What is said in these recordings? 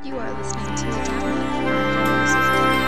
You are listening to a download from Music.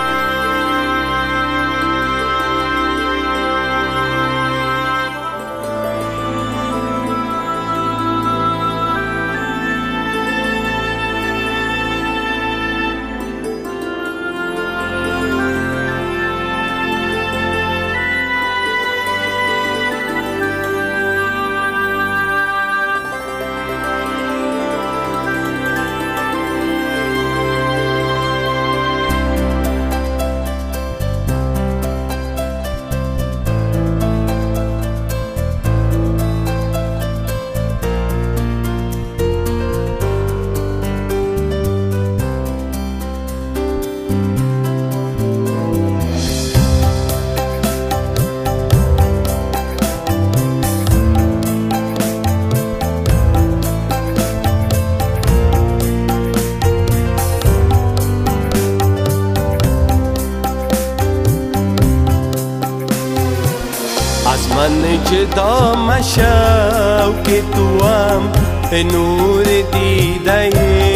از من جدا مشو که تو هم نور دیده،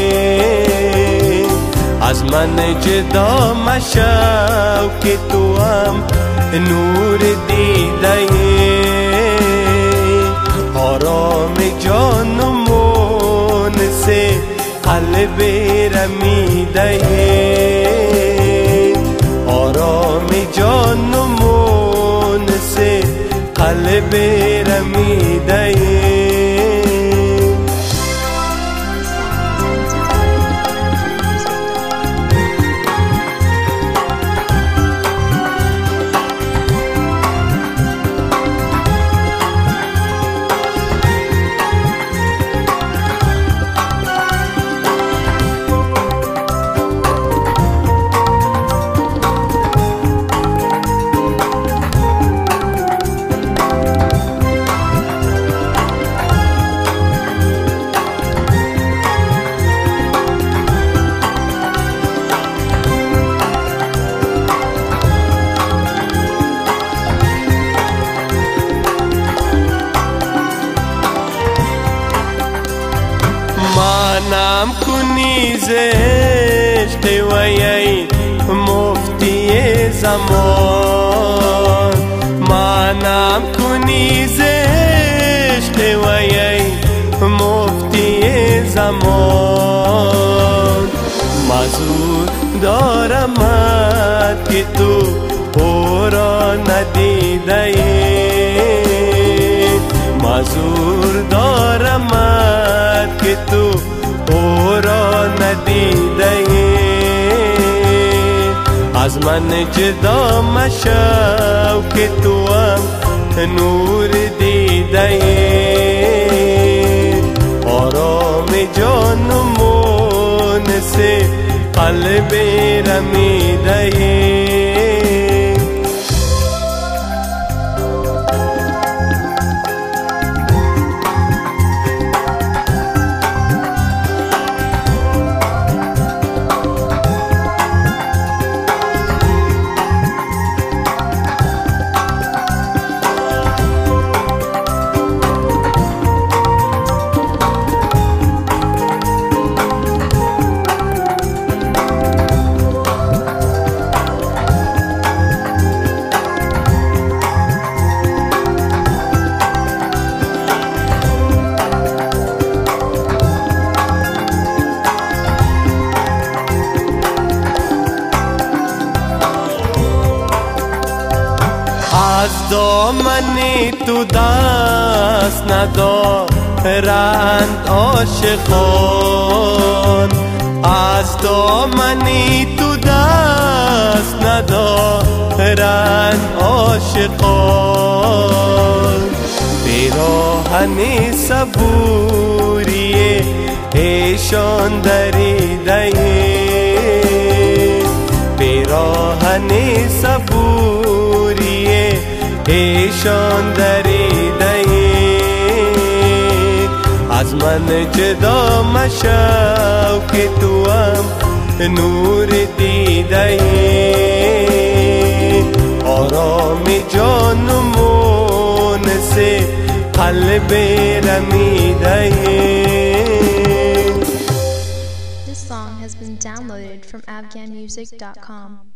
از من جدا مشو که تو هم نور دیده، آرام جان و مونس قلب رمیده، آرام جان و مونس قلب رمیده. منم کنی زشت ویی مفتی زمان، منم کنی زشت ویی مفتی زمان، مزور دارمت که تو او را ندیده، مزور دارمت که تو او را ندیده، از من جدا مشو که تو هم نور دیده، آرام جان و مونس قلب رمیده. از دامن تو دست ندارند عاشقان، از دامن تو دست ندارند عاشقان، پیراهن صبوری ایشان دریده، پیراهن صبوری ایشان دریده، از من جدا مشو که تو هم نور دیده، آرام جان و مونس قلب رمیده. song has been downloaded from afghanmusic.com.